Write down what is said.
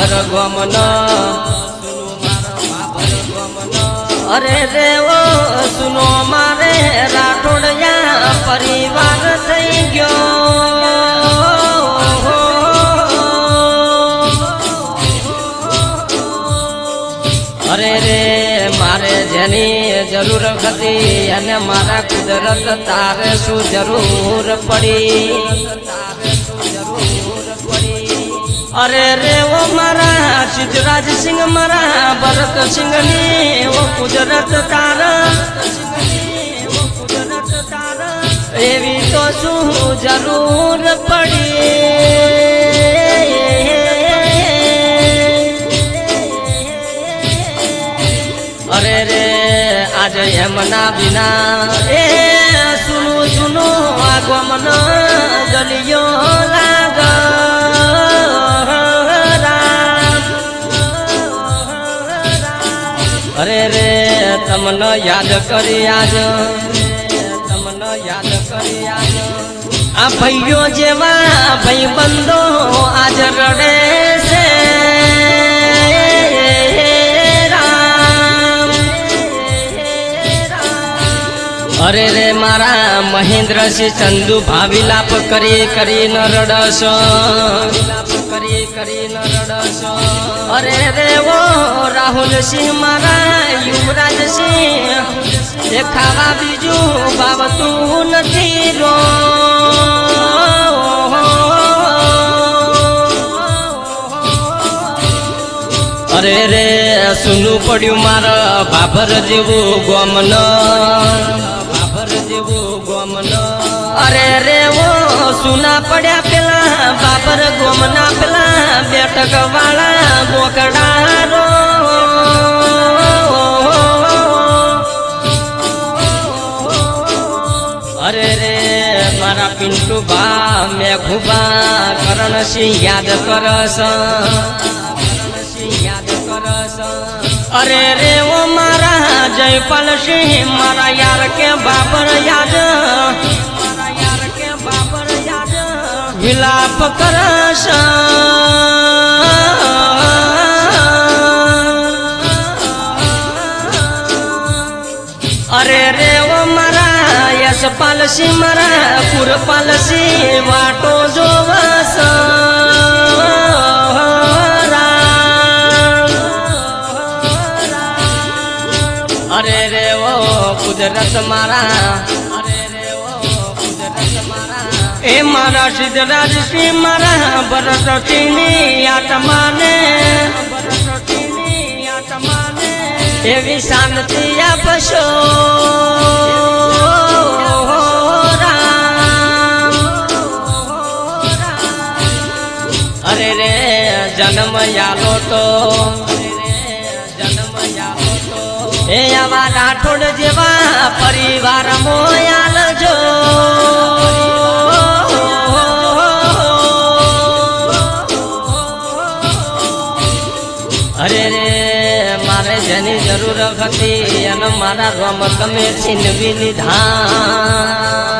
બાબર ગોમનો અરે રે ઓ સુનો મારે રાઠોડિયા પરિવાર થઈ ગયો અરે રે મારે જેની જરૂર હતી અને મારા કુદરત તારે શું જરૂર પડી અરે રે ઓ મારા સિદ્ધરાજસિંહ મારા ભરતસિંહ ની ઓ કુદરત તારા એવી તો શું જરૂર પડી અરે રે આજે એમના વિના એ સુનું સુનું આગમન જલિયો લાગ અરે રે તમને યાદ કરી આજ તમને યાદ કરી આજ આ ભાઈઓ જેવા ભાઈ બંધો આજ રડે છે અરે રે મારા મહેન્દ્રસિંહ ચંદુ ભાવિલાપ કરી ન રડશો અરે રે ઓ રાહુલસિંહ મારા યુવરાજસિંહ એ ખાવા બીજું ભાવતું નથી રો અરે રે સુનું પડ્યું મારા બાબર જેવું ગોમન અરે રે ઓ સુના પડ્યા પેલા બાબર ગોમના પેલા બેઠક વાળા બોકડારો અરે રે મારા પિન્ટુ બા મેઘુબા કરણસિંહ યાદ કરસ અરે રે ઓ મારા જયપાલસિંહ મારા યાર કે બાબર યાદ વિલાપ કરશ અરે રે ઓ મારા યશપાલસિંહ મારા પુરપાલસિંહ વાટો જોવસ અરે રે ઓ કુદરત મારા એ મારા સિદ્ધરાજસિંહ મારા ભરતસિંહની આત્માને એવી શાંતિ આપશો અરે રે જન્મ યાલો તો એ આવા રાઠોડ જેવા પરિવાર મોયાલ જો અરે રે મારે જેની જરૂર હતી અને મારા રોમ તમે છીનવી લીધા